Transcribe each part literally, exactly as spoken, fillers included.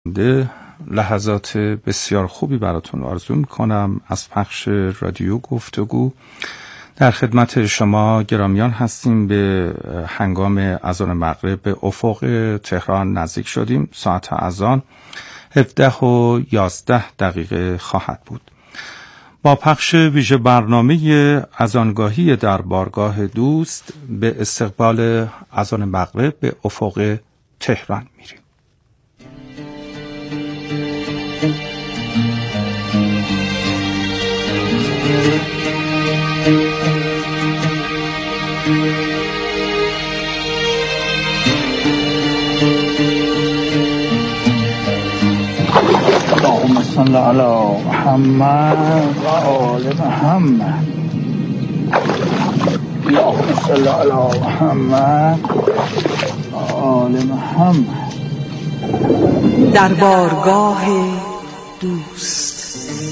لحظات بسیار خوبی براتون آرزو میکنم از پخش رادیو گفتگو. در خدمت شما گرامیان هستیم. به هنگام اذان مغرب به افق تهران نزدیک شدیم. ساعت اذان هفده و یازده دقیقه خواهد بود. با پخش ویژه برنامه اذانگاهی در بارگاه دوست به استقبال اذان مغرب به افق تهران میریم. اللهم صل علی محمد و آل محمد. اللهم صل علی محمد و آل محمد. در بارگاه دوست.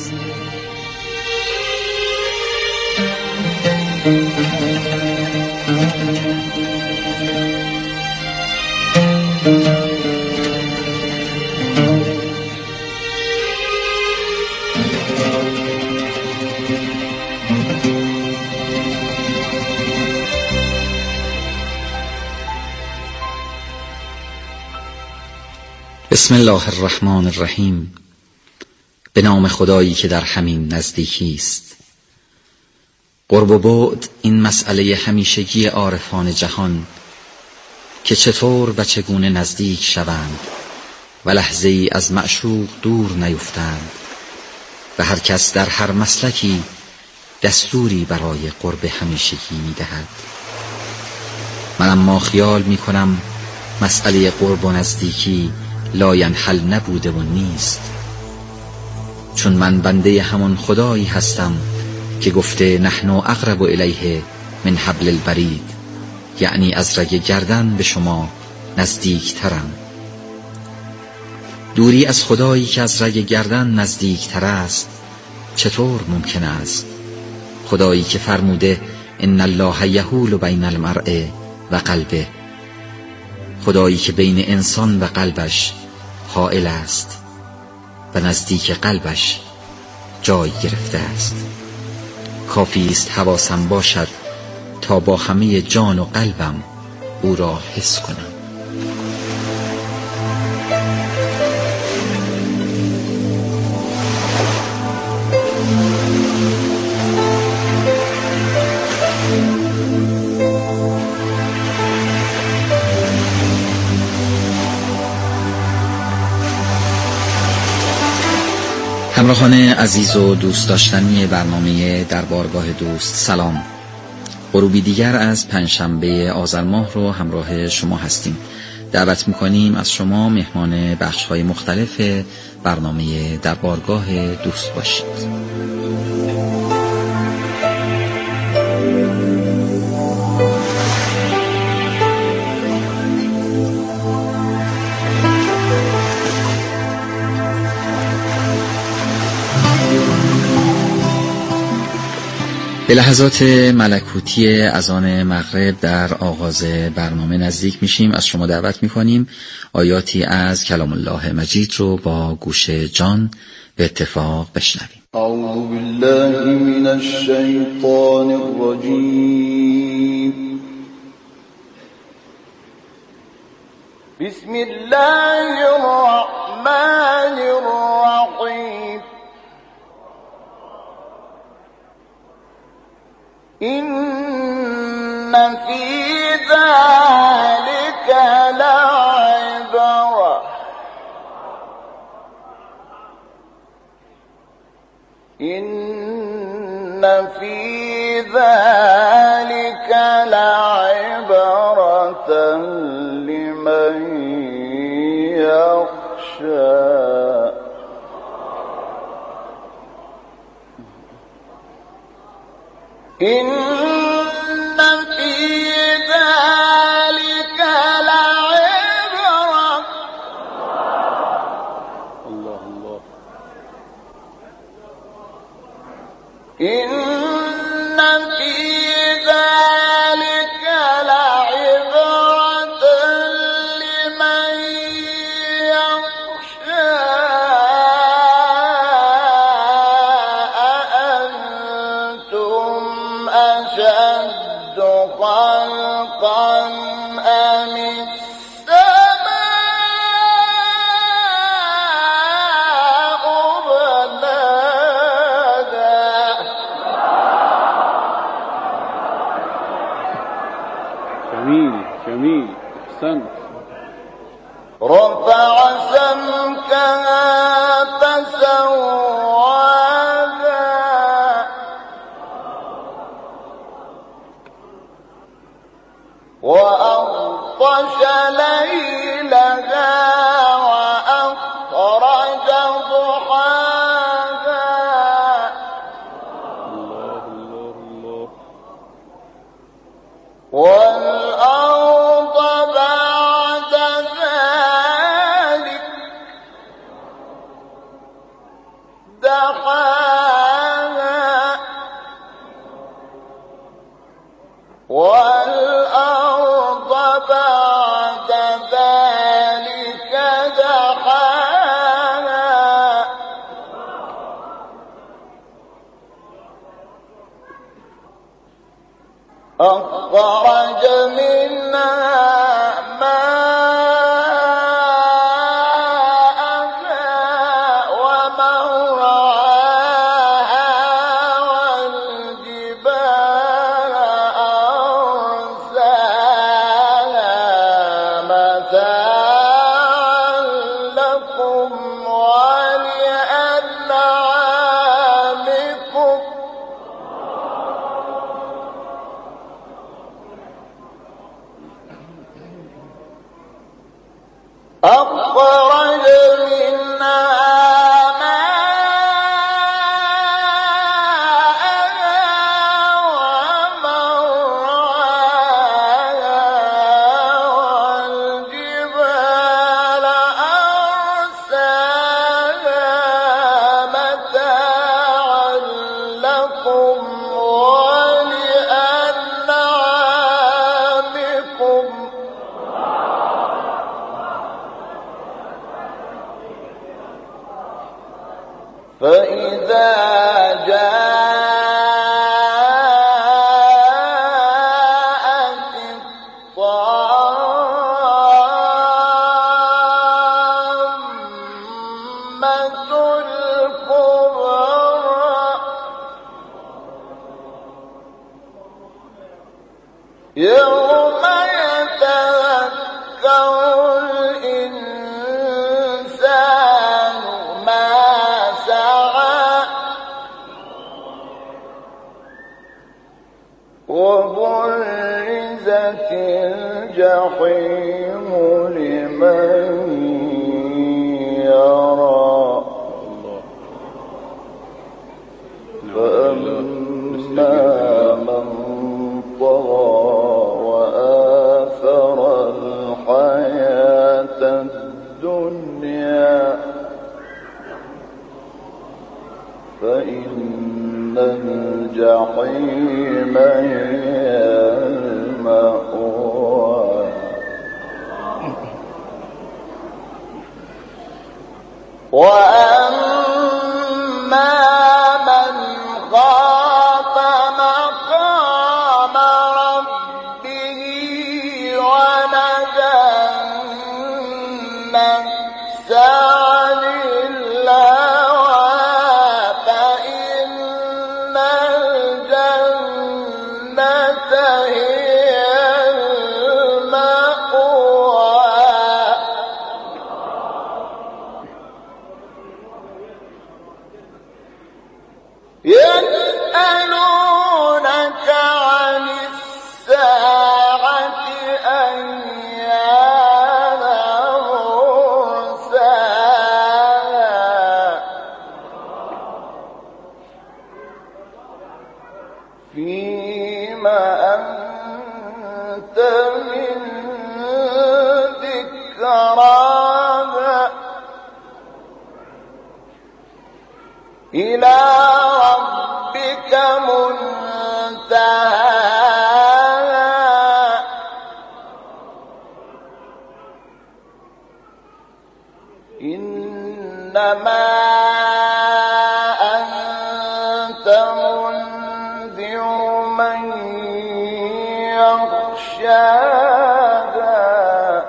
بسم الله الرحمن الرحیم. به نام خدایی که در همین نزدیکی است. قرب و بعد این مسئله همیشگی عارفان جهان که چطور و چگونه نزدیک شوند و لحظه ای از معشوق دور نیفتند و هر کس در هر مسلکی دستوری برای قرب همیشگی می دهد. من اما خیال می کنم مسئله قرب و نزدیکی لاینحل نبوده و نیست، چون من بنده همان خدایی هستم که گفته نحن اقرب الیه من حبل الورید، یعنی از رگ گردن به شما نزدیک ترم. دوری از خدایی که از رگ گردن نزدیک تر است چطور ممکن است؟ خدایی که فرموده ان الله یحول بین المرء و قلبه، خدایی که بین انسان و قلبش حائل است و نزدیک قلبش جای گرفته است. کافی است حواسم باشد تا با همه جان و قلبم او را حس کنم. همراهان عزیز و دوست داشتنی برنامه در بارگاه دوست، سلام. غروبی دیگر از پنجشنبه آذر ماه رو همراه شما هستیم. دعوت میکنیم از شما مهمان بخش‌های مختلف برنامه در بارگاه دوست باشید. به لحظات ملکوتی اذان مغرب در آغاز برنامه نزدیک میشیم. از شما دعوت میکنیم آیاتی از کلام الله مجید رو با گوش جان به اتفاق بشنویم. اعوذ بالله من الشیطان الرجیم. بسم الله الرحمن الرحیم. إن في ذلك لعبرة إن في ذلك لعبرة لمن يخشى. إن في ذلك لعبرة. الله الله. إن في ذلك لعبرة لمن يخشى. أحسنت. رفع سمكها فسواها وأغطش ليلها وأخرج ضحاها الله الله الله. والأرض بعد ذلك دحاها والأرض بعد ذلك دحاها أخرج منها ماءها ومرعاها والجبال أرساها متاعا لكم ولأنعامكم أخرج منها ماءها ومرعاها والجبال أرساها متاعا لكم ولأنعامكم فإذا جاءت الطامة الكبرى يوم يتذكر الإنسان ما سعى وبرزت الجحيم لمن يرى فأما من طغى وآثر الحياة الدنيا فإن الجحيم هي المأوى وأما من خاف مقام ربه ونهى النفس عن الهوى فإن الجنة هي المأوى يسألونك عن الساعة أيان مرساها فيما أنت من ذكراها إلى ربك منتهاها إنما أنت منذر من يخشاها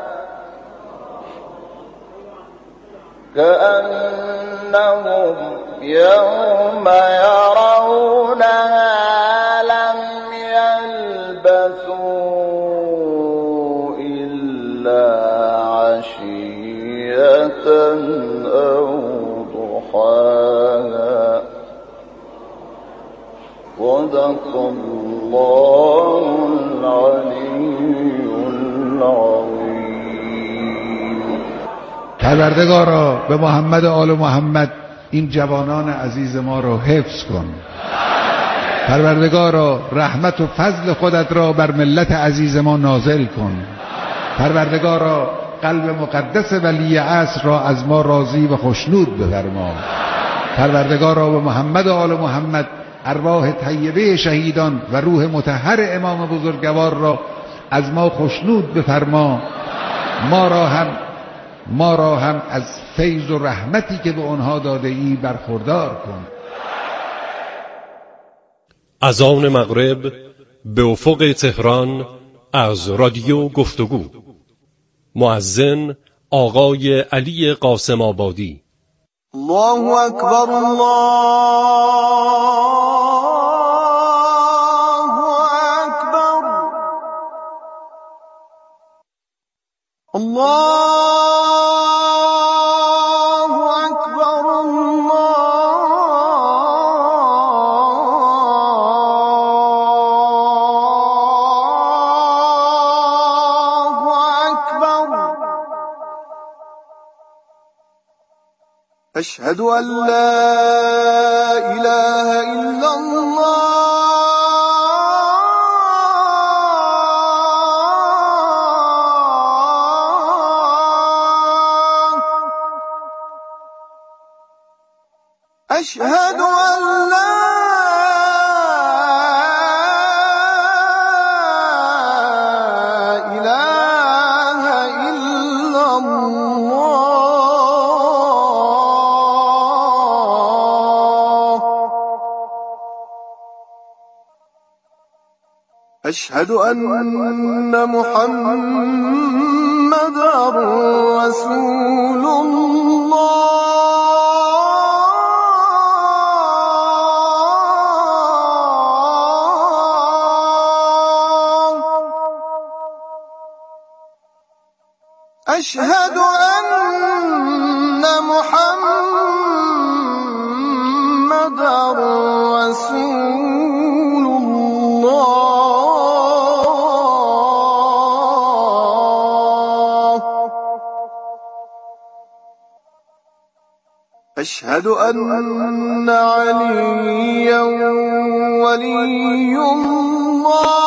كأنهم يوم يرونها لم يلبثوا إلا أو ضحاها صدق الله العلي العظيم. پروردگارا به محمد و آل محمد این جوانان عزیز ما را حفظ کن. پروردگارا رحمت و فضل خودت را بر ملت عزیز ما نازل کن. پروردگارا قلب مقدس ولی عصر را از ما راضی و خوشنود بفرما. پروردگارا به محمد و آل محمد ارواح طیبه شهیدان و روح مطهر امام بزرگوار را از ما خوشنود بفرما. ما را هم ما را هم از فیض و رحمتی که به آنها داده ای برخوردار کن. اذان مغرب به افق تهران از رادیو گفتگو. مؤذن آقای علی قاسم آبادی. الله اکبر، الله اکبر، الله أشهد أن لا إله إلا الله أشهد أن لا إله إلا الله أشهد أن محمدًا رسول الله أشهد أن محمدًا رسول الله أشهد أن عليا ولي الله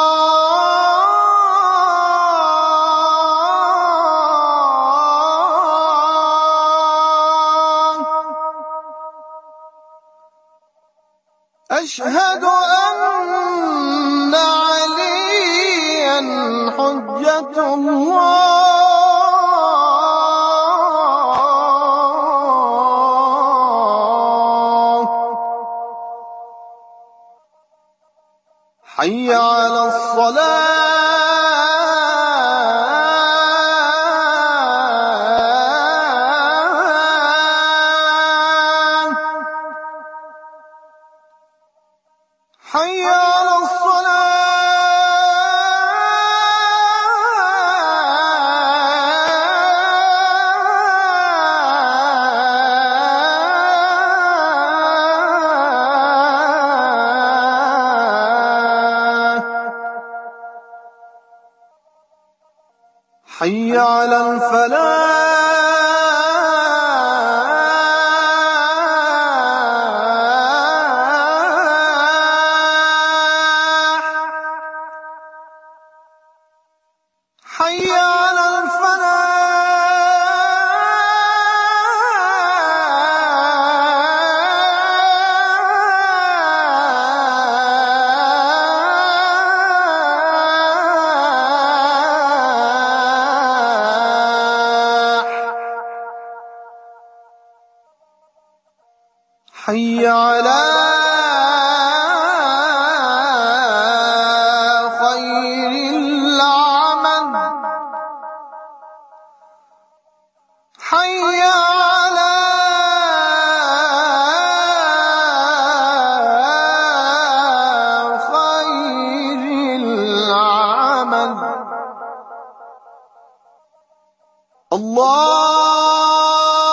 أشهد أن عليا حجة الله حي على الصلاة حي على الصلاة حي على الفلاح حي على الفلاح حي على خير العمل حي على خير العمل الله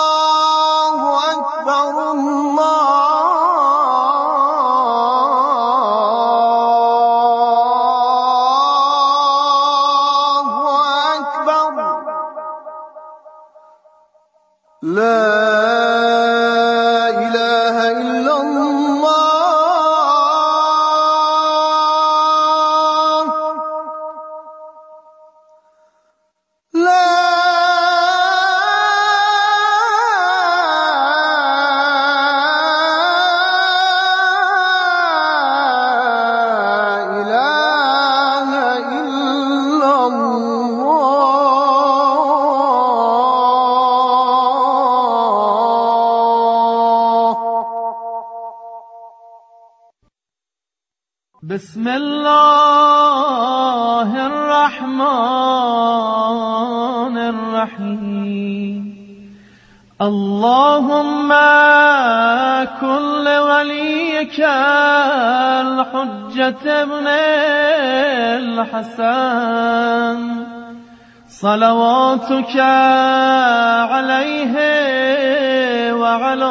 إله إلا الله لا بسم الله الرحمن الرحيم اللهم كن لوليك الحجة ابن الحسن صلواتك عليه وعلى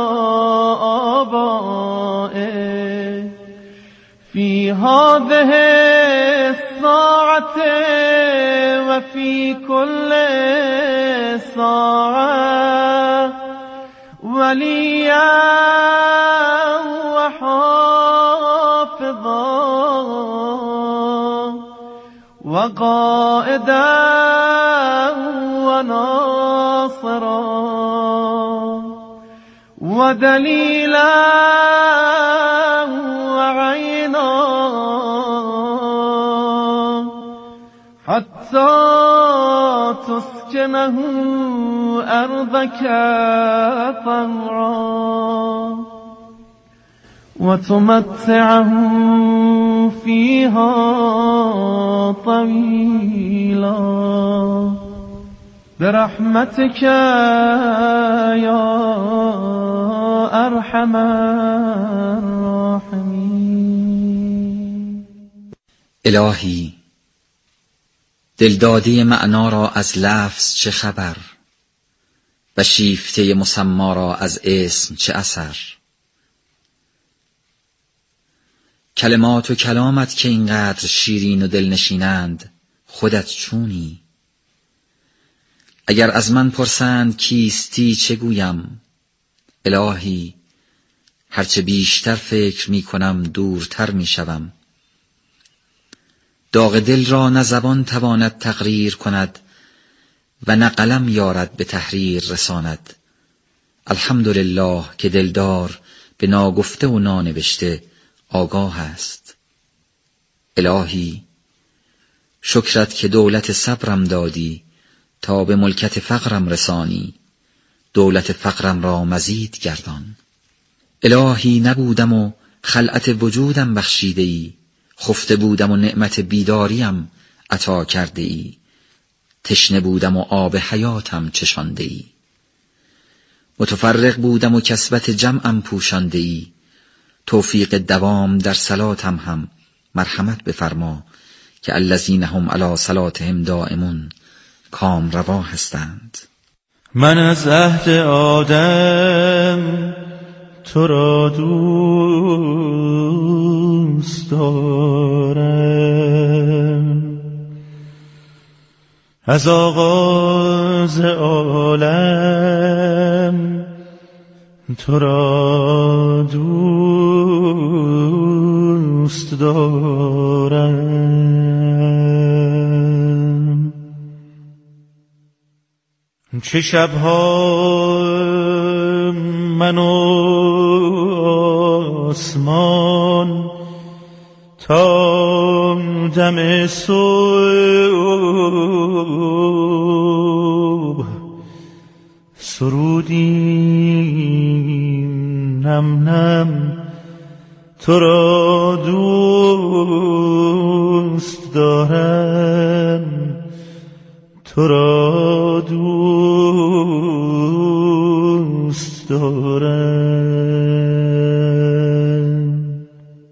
آبائه في هذه الساعة وفي كل ساعة وليا وحافظا وقائدا وناصرا ودليلا وعينا حتى تسكنه أرضك طوعا وتمتعه فيها طويلا برحمتك يا أرحم الراحمين. الهی دلداده معنا را از لفظ چه خبر و شیفته مسما را از اسم چه اثر. کلمات و کلامت که اینقدر شیرین و دلنشینند خودت چونی؟ اگر از من پرسند کیستی چه گویم؟ الهی هرچه بیشتر فکر می کنم دورتر می شوم. داغ دل را نه زبان تواند تقریر کند و نه قلم یارد به تحریر رساند. الحمدلله که دلدار به ناگفته و نانوشته آگاه است. الهی شکرت که دولت صبرم دادی تا به ملکت فقرم رسانی، دولت فقرم را مزید گردان. الهی نبودم و خلعت وجودم بخشیده ای، خفته بودم و نعمت بیداریم عطا کرده ای، تشنه بودم و آب حیاتم چشانده ای، متفرق بودم و کسبت جمعم پوشانده ای، توفیق دوام در صلاتم هم مرحمت بفرما که الذین هم علی صلاتهم دائمون کام روا هستند. من از عهد آدم تو را دوست دارم، از آغاز عالم تو را دوست دارم. چه شبها من و آسمان تا دم صبح سرودیم نم نم تو را دوست دارم، تو را دوست دارم.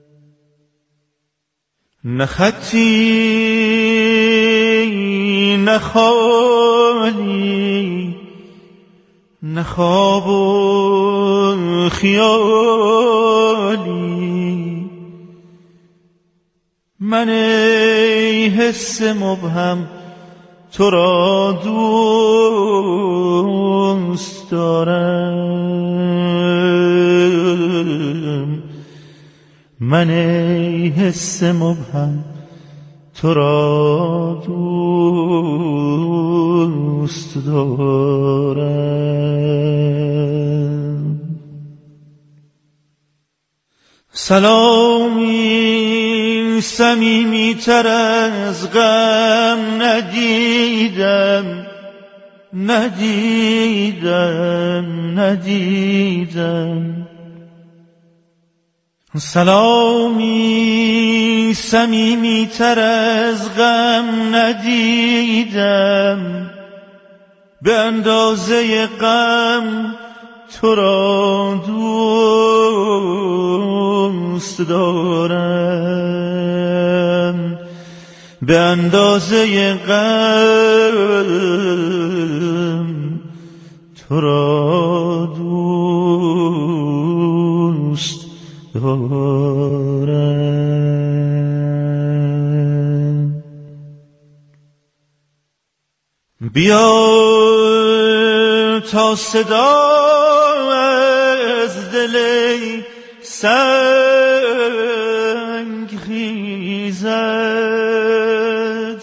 نه خطی نه خالی نه خواب و خیالی، من ای حس مبهم تو را دوست دوست دارم، من ای حس مبهم تو را دوست دارم. سلامی صمیمی تر از غم ندیدم ندیدم ندیدم. سلامی صمیمی تر از غم ندیدم، به اندازه غم تو را دوست دارم، به اندازه غم تو را دوست دارم. بیا تا صدا از دل سنگ خیزد،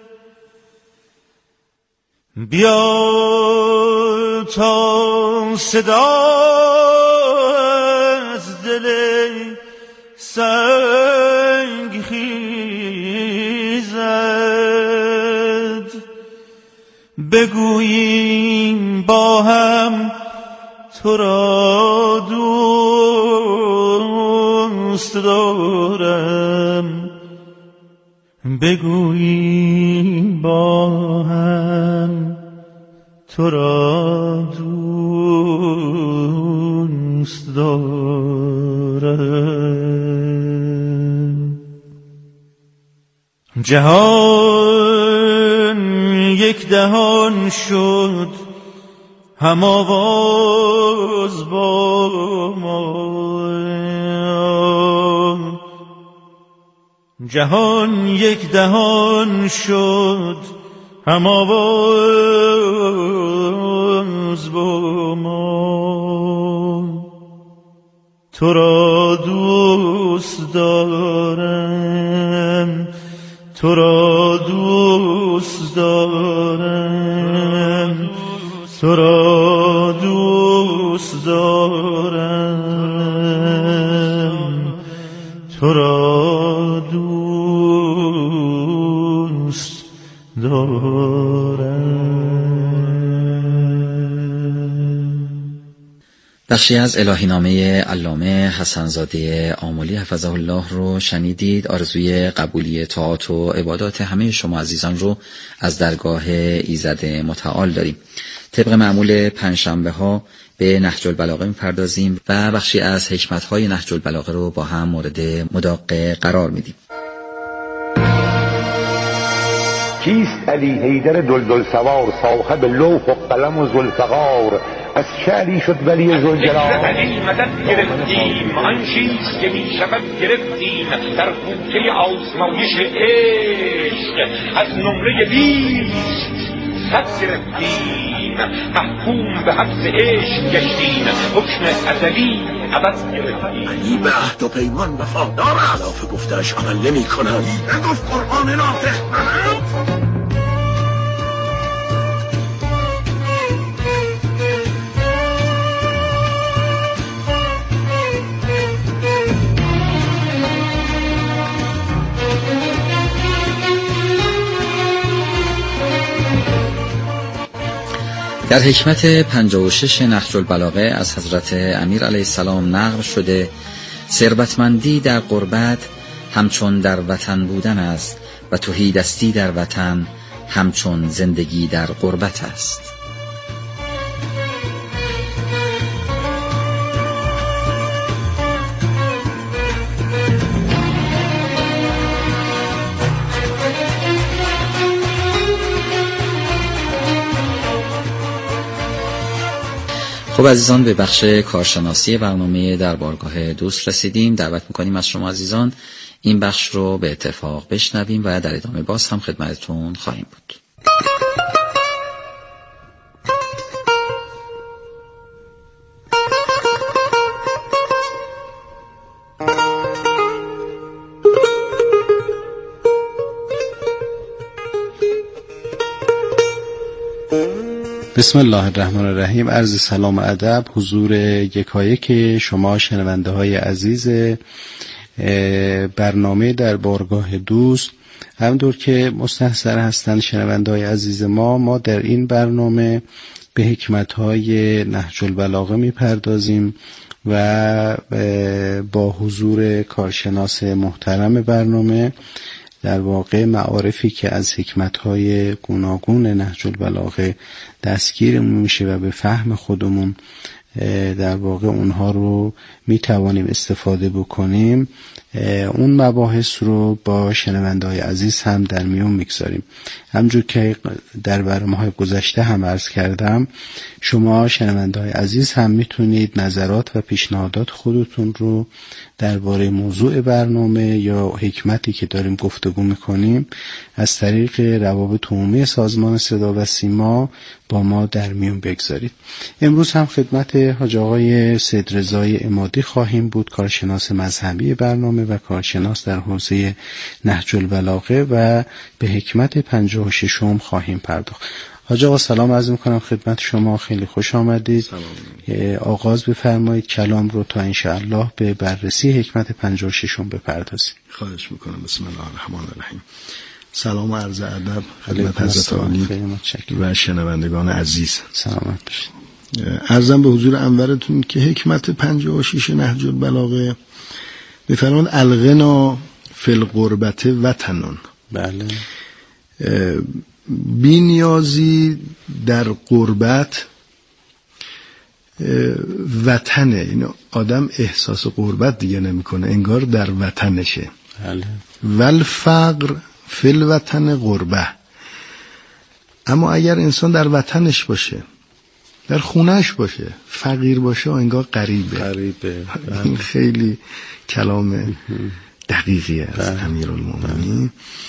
بیا تا صدا از دل سنگ خیزد، بگوییم با هم تو را دوست دارم، بگوییم با هم تو را دوست دارم. جهان یک دهان شد هم آواز با ما، جهان یک دهان شد هم آواز با ما. تو را دوست دارم، تو را دوست دارم، تو را دوست دارم، تو را دوست دارم. بخشی از الهینامه علامه حسن‌زاده آملی حفظه الله رو شنیدید. آرزوی قبولی طاعات و عبادات همه شما عزیزان رو از درگاه ایزد متعال داریم. طبق معمول پنجشنبه ها به نهج البلاغه می‌پردازیم و بخشی از حکمت‌های نهج البلاغه رو با هم مورد مداقه قرار میدیم. کیست علی حیدر دلدل سوار، صاحب لوح و قلم و ذوالفقار، از شعری شد ولی ذوالجلال. علی مدد گرفتیم، آن چیز که می شود گرفتیم، در بوته آزمایش عشق از نمره بیست صد گرفتیم، محکوم به حبس عشق گشتیم، حکم ازلی عبد گرفتیم. علی به عهد و پیمان وفادار، خلاف گفته‌اش عمل نمی کند. نگفت قرآن ناطق منم. در حکمت پنجاه و شش نهج البلاغه از حضرت امیر علیه السلام نقل شده ثروتمندی در غربت همچون در وطن بودن است و تهیدستی در وطن همچون زندگی در غربت است. خب عزیزان، به بخش کارشناسی برنامه در بارگاه دوست رسیدیم. دعوت میکنیم از شما عزیزان این بخش رو به اتفاق بشنویم و در ادامه باز هم خدمتتون خواهیم بود. بسم الله الرحمن الرحیم. عرض سلام و ادب حضور یکایک شما شنونده های عزیز برنامه در بارگاه دوست. همونطور که مستحضر هستند شنونده های عزیز ما، ما در این برنامه به حکمت های نهج البلاغه میپردازیم و با حضور کارشناس محترم برنامه در واقع معارفی که از حکمت‌های گوناگون نهج البلاغه دستگیرمون میشه و به فهم خودمون در واقع اونها رو میتوانیم استفاده بکنیم، اون مباحث رو با شنونده‌های عزیز هم در میون میگذاریم. همونجور که در برنامه‌های گذشته هم عرض کردم، شما شنونده‌های عزیز هم میتونید نظرات و پیشنهادات خودتون رو درباره موضوع برنامه یا حکمتی که داریم گفتگو میکنیم از طریق روابط عمومی سازمان صدا و سیما با ما در میون بگذارید. امروز هم خدمت حاج آقای سید رضای عمادی خواهیم بود، کارشناس مذهبی برنامه و کارشناس در حوزه نهج البلاغه، و به حکمت پنجاه و ششم خواهیم پرداخت. حاج آقا سلام عرض میکنم خدمت شما، خیلی خوش آمدید. آغاز بفرمایید کلام رو تا انشاءالله به بررسی حکمت پنجاه و ششم بپردازیم. خواهش میکنم. بسم الله الرحمن الرحیم. سلام و عرض ادب خدمت حضرت عالی و شنوندگان عزیز. سلامت باشید. عرضم به حضور انورتون که حکمت پنجاه و شش نهج البلاغه میفرماید الغنا فی الغربت وطنون. بله. بی نیازی در غربت وطنه، این آدم احساس غربت دیگه نمیکنه، انگار در وطنشه. بله. والفقر فی الوطن غربه. اما اگر انسان در وطنش باشه، در خونهش باشه، فقیر باشه، انگار غریبه. غریبه. این خیلی کلام دقیقیه از امیرالمومنین.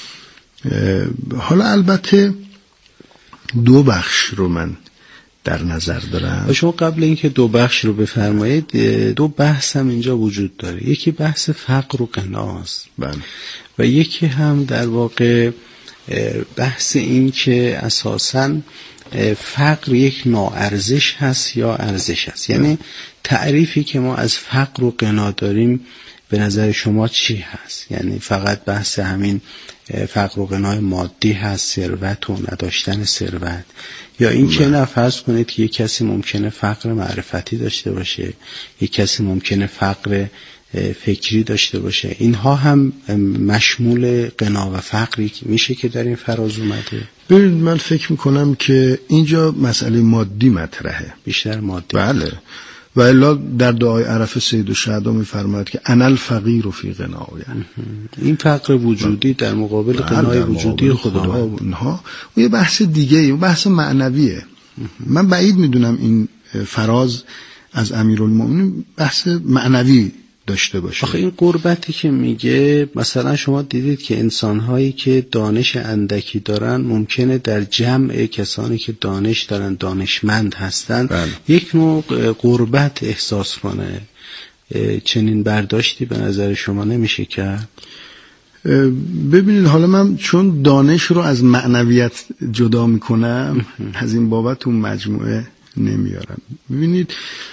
حالا البته دو بخش رو من در نظر دارم. شما قبل اینکه دو بخش رو بفرمایید، دو بحث هم اینجا وجود داره. یکی بحث فقر و غناست و یکی هم در واقع بحث این که اساساً فقر یک ناارزش هست یا ارزش هست. یعنی تعریفی که ما از فقر و غنا داریم به نظر شما چی هست؟ یعنی فقط بحث همین فقر و غنای مادی هست، ثروت و نداشتن ثروت، یا این که نه فرض کنید که یک کسی ممکنه فقر معرفتی داشته باشه، یک کسی ممکنه فقر فکری داشته باشه، اینها هم مشمول غنا و فقری میشه که در این فراز اومده؟ ببینید من فکر میکنم که اینجا مسئله مادی مطرحه، بیشتر مادی. بله. و الا در دعای عرف سید الشهدا میفرماید که انا الفقیر فی غنای. این فقر وجودی در مقابل غنای وجودی خدا، اینها یه بحث دیگه، یه بحث معنویه. من بعید میدونم این فراز از امیرالمومنین بحث معنوی داشته باشه. آخه این غربتی که میگه، مثلا شما دیدید که انسان‌هایی که دانش اندکی دارن ممکنه در جمع کسانی که دانش دارن، دانشمند هستن، بله. یک نوع غربت احساس کنه. چنین برداشتی به نظر شما نمیشه کرد؟ ببینید حالا من چون دانش رو از معنویت جدا میکنم از این بابت اون مجموعه نمیارم. ببینید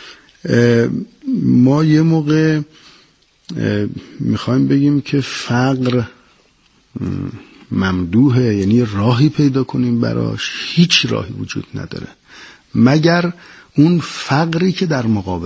ما یه موقع میخوایم بگیم که فقر ممدوحه، یعنی راهی پیدا کنیم براش، هیچ راهی وجود نداره مگر اون فقری که در مقابل